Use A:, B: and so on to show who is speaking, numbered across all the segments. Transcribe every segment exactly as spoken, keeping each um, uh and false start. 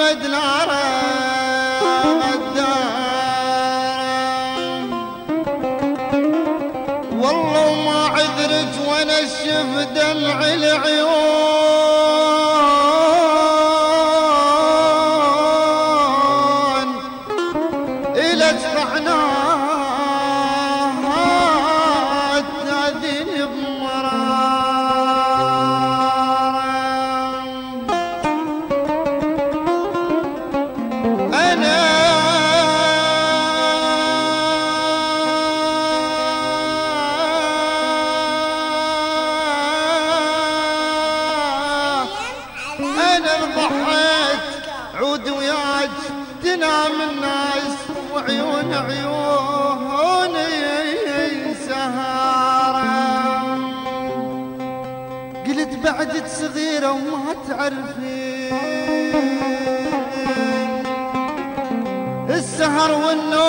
A: بعد ناره غداره والله ما عذرت وانا اشوف دمع العيون الى دفعناها تاذيني بمراره انا انا ضحيت عود وياك تنام الناس وعيون عيوني سهارة قلت بعدك صغيرة وما تعرفين السهر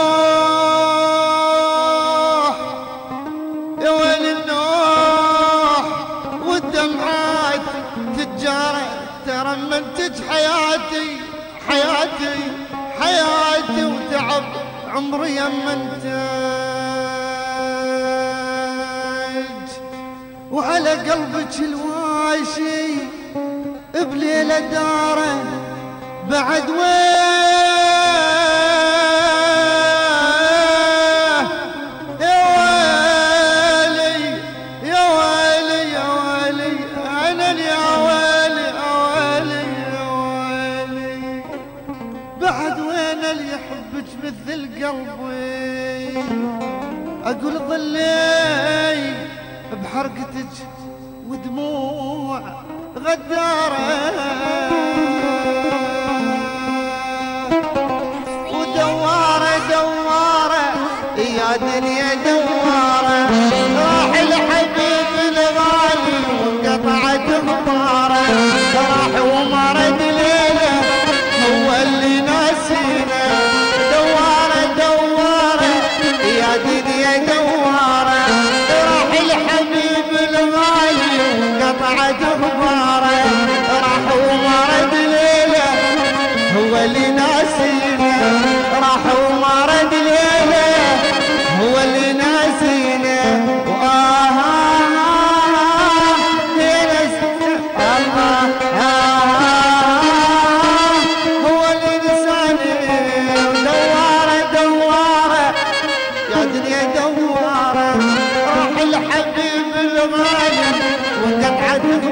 A: والنوح يا ويل النوح والدمعات تتجارى ترى منتج حياتي حياتي حياتي وتعب عمري يا منتج وعلى قلبك الواشي بليلة داره بعد وين يا ويلي يا ويلي يا ويلي انا يا ويلي يا ويلي يا ويلي بعد وين اللي يحبك مثل قلبي اقول ظلي بحرقتك ودموع غداره ودواره دواره يا دنيا دواره راح الحبيب الغالي وانقطعت مطاره راح ومرض ليله هو اللي ناسينا دواره دواره يا دنيا دواره راح الحبيب الغالي وانقطعت مطاره راح ومرض ليله هو اللي ناسينا راح ومرض ليله هو اللي ناسينا وآه يا الله هو اللي نساني دواره دواره يا دنيا دواره راح الحبيب الغالي وانقطعت